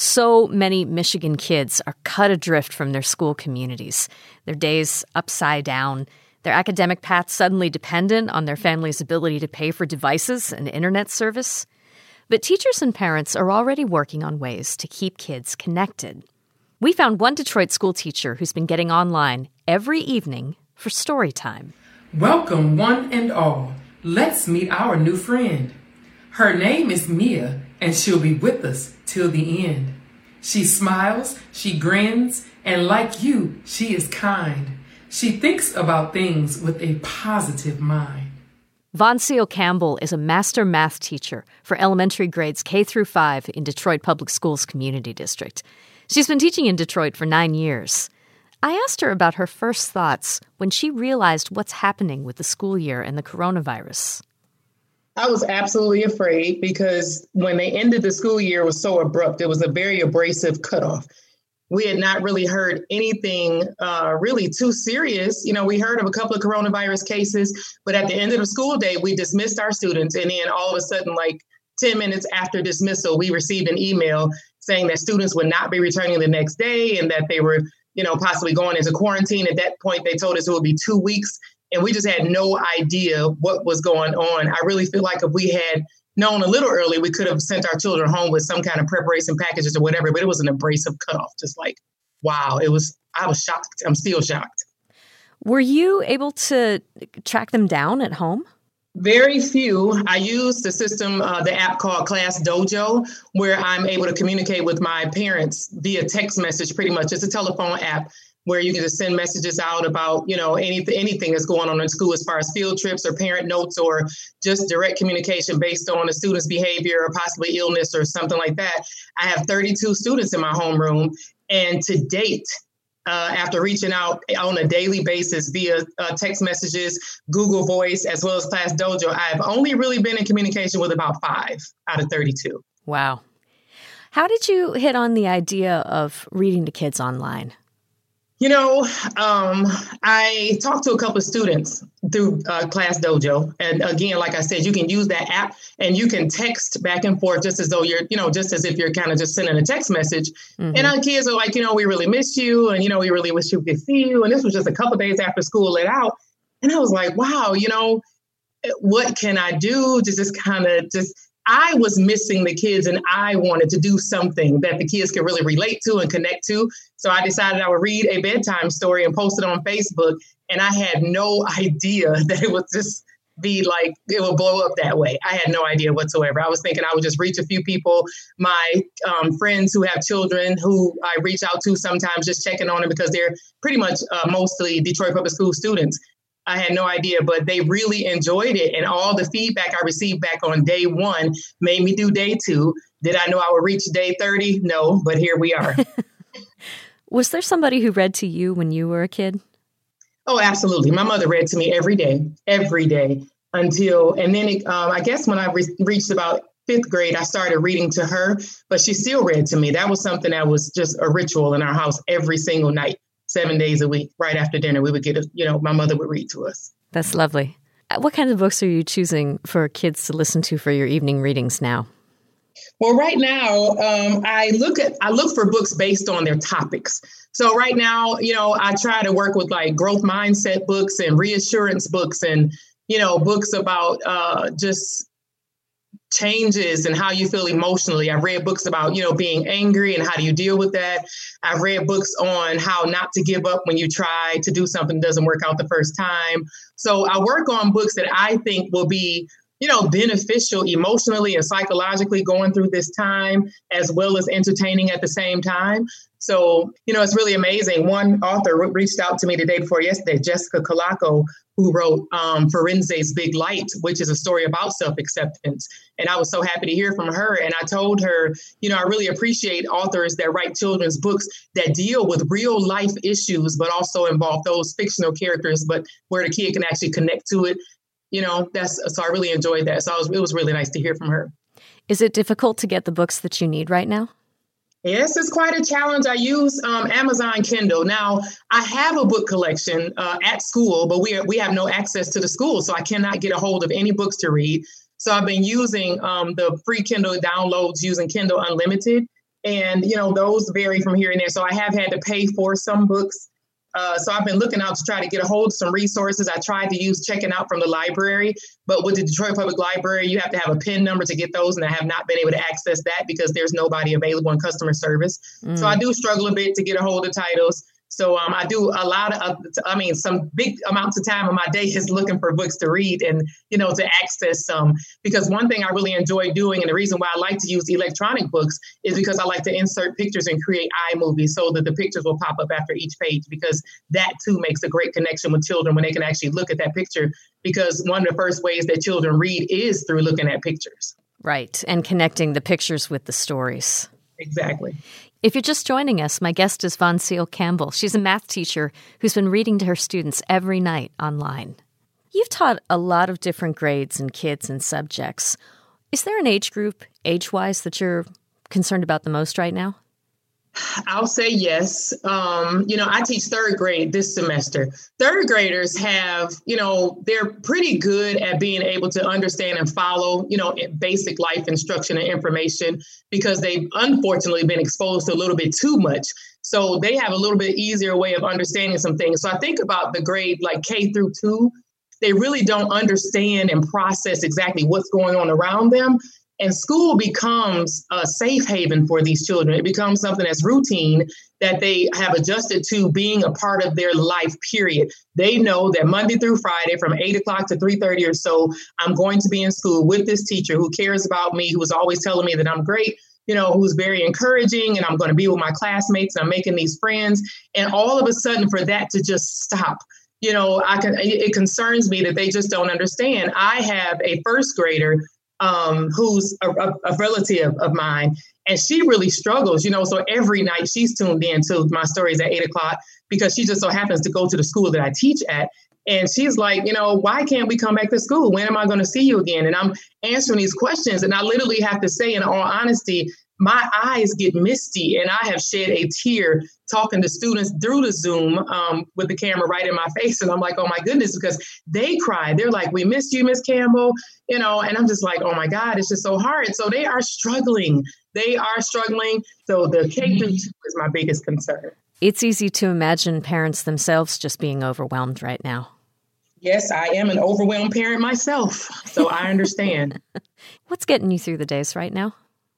So many Michigan kids are cut adrift from their school communities, their days upside down, their academic paths suddenly dependent on their family's ability to pay for devices and internet service. But teachers and parents are already working on ways to keep kids connected. We found one Detroit school teacher who's been getting online every evening for story time. Welcome, one and all. Let's meet our new friend. Her name is Mia, and she'll be with us till the end. She smiles, she grins, and like you, she is kind. She thinks about things with a positive mind. Von Seal Campbell is a master math teacher for elementary grades K through 5 in Detroit Public Schools Community District. She's been teaching in Detroit for 9 years. I asked her about her first thoughts when she realized what's happening with the school year and the coronavirus. I was absolutely afraid because when they ended the school year, it was so abrupt. It was a very abrasive cutoff. We had not really heard anything really too serious. You know, we heard of a couple of coronavirus cases, but at the end of the school day, we dismissed our students. And then all of a sudden, like 10 minutes after dismissal, we received an email saying that students would not be returning the next day and that they were, possibly going into quarantine. At that point, they told us it would be 2 weeks. And we just had no idea what was going on. I really feel like if we had known a little early, we could have sent our children home with some kind of preparation packages or whatever, but it was an abrasive cutoff. Just like, wow, I was shocked. I'm still shocked. Were you able to track them down at home? Very few. I use the system, the app called Class Dojo, where I'm able to communicate with my parents via text message, pretty much. It's a telephone app where you can just send messages out about, anything that's going on in school as far as field trips or parent notes or just direct communication based on a student's behavior or possibly illness or something like that. I have 32 students in my homeroom. And to date, after reaching out on a daily basis via text messages, Google Voice, as well as Class Dojo, I've only really been in communication with about 5 out of 32. Wow. How did you hit on the idea of reading to kids online? I talked to a couple of students through Class Dojo. And again, like I said, you can use that app and you can text back and forth just as though you're, just as if you're kind of just sending a text message. Mm-hmm. And our kids are like, we really miss you. And, we really wish we could see you. And this was just a couple of days after school let out. And I was like, wow, what can I do to just kind of I was missing the kids and I wanted to do something that the kids could really relate to and connect to. So I decided I would read a bedtime story and post it on Facebook. And I had no idea that it would just be like, it would blow up that way. I had no idea whatsoever. I was thinking I would just reach a few people, my friends who have children who I reach out to sometimes just checking on them because they're pretty much mostly Detroit Public School students. I had no idea, but they really enjoyed it. And all the feedback I received back on day 1 made me do day 2. Did I know I would reach day 30? No, but here we are. Was there somebody who read to you when you were a kid? Oh, absolutely. My mother read to me every day until, and then I guess when I reached about 5th grade, I started reading to her, but she still read to me. That was something that was just a ritual in our house every single night. 7 days a week, right after dinner, we would get, my mother would read to us. That's lovely. What kinds of books are you choosing for kids to listen to for your evening readings now? Well, right now, I look for books based on their topics. So right now, I try to work with like growth mindset books and reassurance books and, books about just changes and how you feel emotionally. I've read books about, being angry and how do you deal with that. I've read books on how not to give up when you try to do something that doesn't work out the first time. So I work on books that I think will be, beneficial emotionally and psychologically going through this time, as well as entertaining at the same time. So, it's really amazing. One author reached out to me the day before yesterday, Jessica Colaco, who wrote Ferencz's Big Light, which is a story about self-acceptance. And I was so happy to hear from her. And I told her, I really appreciate authors that write children's books that deal with real life issues, but also involve those fictional characters, but where the kid can actually connect to it. So I really enjoyed that. So it was really nice to hear from her. Is it difficult to get the books that you need right now? Yes, it's quite a challenge. I use Amazon Kindle. Now, I have a book collection at school, but we have no access to the school, so I cannot get a hold of any books to read. So I've been using the free Kindle downloads using Kindle Unlimited. And, those vary from here and there. So I have had to pay for some books. So I've been looking out to try to get a hold of some resources. I tried to use checking out from the library, but with the Detroit Public Library, you have to have a PIN number to get those. And I have not been able to access that because there's nobody available in customer service. So I do struggle a bit to get a hold of titles. So I do a lot some big amounts of time of my day is looking for books to read and, to access some. Because one thing I really enjoy doing, and the reason why I like to use electronic books is because I like to insert pictures and create iMovies so that the pictures will pop up after each page, because that too makes a great connection with children when they can actually look at that picture. Because one of the first ways that children read is through looking at pictures. Right. And connecting the pictures with the stories. Exactly. If you're just joining us, my guest is Von Seal Campbell. She's a math teacher who's been reading to her students every night online. You've taught a lot of different grades and kids and subjects. Is there an age group, age-wise, that you're concerned about the most right now? I'll say yes. I teach third grade this semester. Third graders have, they're pretty good at being able to understand and follow, basic life instruction and information because they've unfortunately been exposed to a little bit too much. So they have a little bit easier way of understanding some things. So I think about the grade like K through 2, they really don't understand and process exactly what's going on around them. And school becomes a safe haven for these children. It becomes something that's routine that they have adjusted to being a part of their life, period. They know that Monday through Friday from 8 o'clock to 3:30 or so, I'm going to be in school with this teacher who cares about me, who is always telling me that I'm great, who's very encouraging, and I'm going to be with my classmates. And I'm making these friends. And all of a sudden for that to just stop, it concerns me that they just don't understand. I have a first grader who's a relative of mine, and she really struggles, so every night she's tuned in to my stories at 8 o'clock because she just so happens to go to the school that I teach at. And she's like, why can't we come back to school? When am I going to see you again? And I'm answering these questions, and I literally have to say, in all honesty, my eyes get misty, and I have shed a tear talking to students through the Zoom with the camera right in my face. And I'm like, oh my goodness, because they cry. They're like, we miss you, Miss Campbell, and I'm just like, oh my God, it's just so hard. So they are struggling. So the K through 2 is my biggest concern. It's easy to imagine parents themselves just being overwhelmed right now. Yes, I am an overwhelmed parent myself, so I understand. What's getting you through the days right now?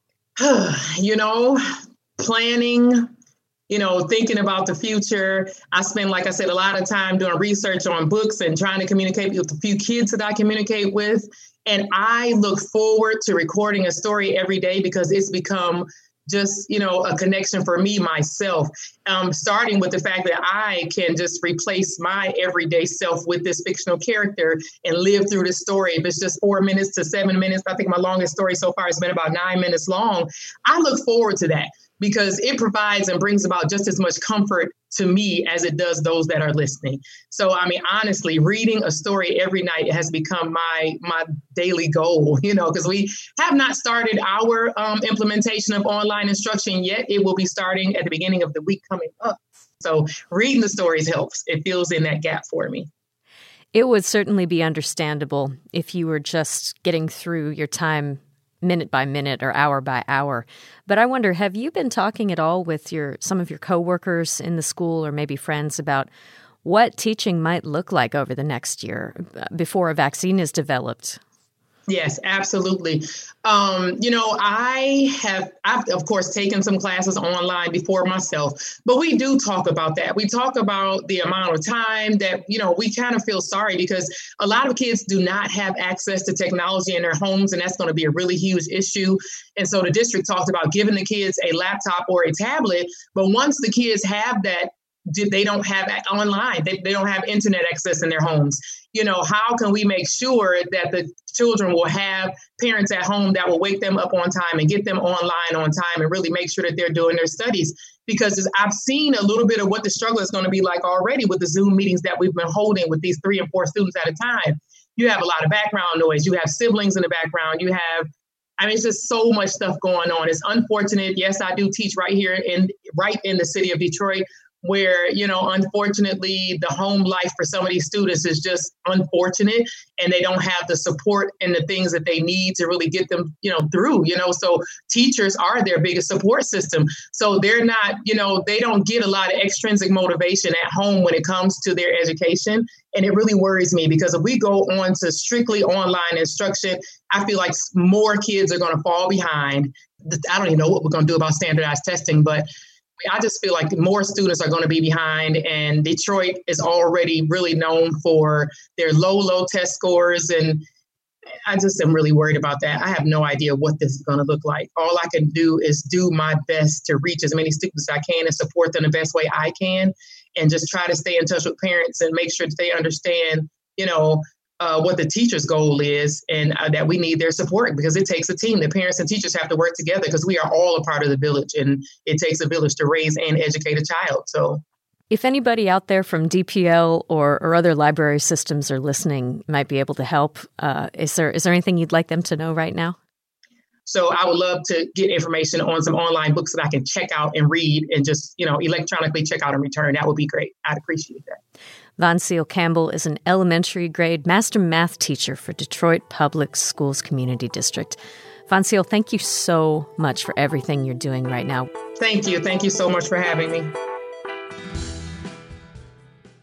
Planning, thinking about the future. I spend, like I said, a lot of time doing research on books and trying to communicate with the few kids that I communicate with. And I look forward to recording a story every day because it's become just, a connection for me, myself, starting with the fact that I can just replace my everyday self with this fictional character and live through this story. If it's just 4 minutes to 7 minutes, I think my longest story so far has been about 9 minutes long. I look forward to that because it provides and brings about just as much comfort to me as it does those that are listening. So, honestly, reading a story every night has become my daily goal, because we have not started our implementation of online instruction yet. It will be starting at the beginning of the week coming up. So reading the stories helps. It fills in that gap for me. It would certainly be understandable if you were just getting through your time minute by minute or hour by hour. But I wonder, have you been talking at all with some of your coworkers in the school or maybe friends about what teaching might look like over the next year before a vaccine is developed? Yes, absolutely. I've of course taken some classes online before myself, but we do talk about that. We talk about the amount of time that, we kind of feel sorry because a lot of kids do not have access to technology in their homes, and that's going to be a really huge issue. And so the district talked about giving the kids a laptop or a tablet, but once the kids have that, they don't have online, they don't have internet access in their homes. How can we make sure that the children will have parents at home that will wake them up on time and get them online on time and really make sure that they're doing their studies? Because I've seen a little bit of what the struggle is going to be like already with the Zoom meetings that we've been holding with these 3 and 4 students at a time. You have a lot of background noise. You have siblings in the background. You have, it's just so much stuff going on. It's unfortunate. Yes, I do teach right in the city of Detroit, where, unfortunately, the home life for some of these students is just unfortunate, and they don't have the support and the things that they need to really get them, through, so teachers are their biggest support system. So they're not, they don't get a lot of extrinsic motivation at home when it comes to their education. And it really worries me, because if we go on to strictly online instruction, I feel like more kids are going to fall behind. I don't even know what we're going to do about standardized testing, but I just feel like more students are going to be behind, and Detroit is already really known for their low test scores. And I just am really worried about that. I have no idea what this is going to look like. All I can do is do my best to reach as many students as I can and support them the best way I can, and just try to stay in touch with parents and make sure that they understand, what the teacher's goal is, and that we need their support, because it takes a team. The parents and teachers have to work together, because we are all a part of the village, and it takes a village to raise and educate a child. So if anybody out there from DPL or other library systems are listening, might be able to help, is there anything you'd like them to know right now? So I would love to get information on some online books that I can check out and read, and just, electronically check out and return. That would be great. I'd appreciate that. Vonseal Campbell is an elementary grade master math teacher for Detroit Public Schools Community District. Vonseal, thank you so much for everything you're doing right now. Thank you. Thank you so much for having me.